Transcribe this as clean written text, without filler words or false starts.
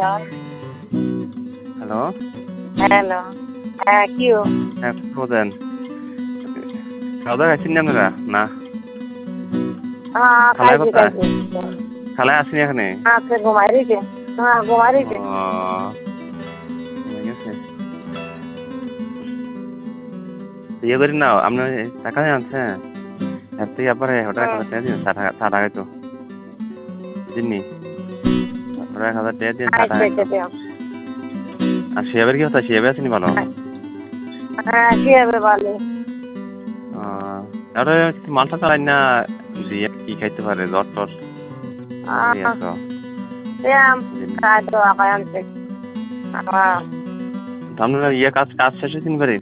Hello, hello. হ্যাঁ, কিও? হ্যাঁ খোঁজেন। খাওয়া-দাওয়া খাইছেন নি আপনারা? না। খালায় খাইছি, কোথায়? খাইছি। খালায় আসেনি এখানে? আজকে ঘুমাই রইছে। ঘুমাই রইছে। ও হয়ে গেছে। ইয়ে করেন না, আপনি টাকা আনছেন? এর থেকে আবার ওটা ১,০০০ টাকা দিন, চা টা খাইতো। দিননি? ওটা ১,০০০ টাকা দিন, চা টা আচ্ছা, খাইতো। আচ্ছা, দিও। আর শিহাবের কি হতো? শিহাবে আসেনি ভালো? হ্যাঁ, কি হবে বলে? ও আরে মালটা চালাই না দিয়ে কি খাইতে পারে? জ্বর-টর লাগি আহ, আছো? দিয়াম। দিননি। খাই তো আনছে। আপনারা কাজ শেষ হয়েছে নি বাড়ির?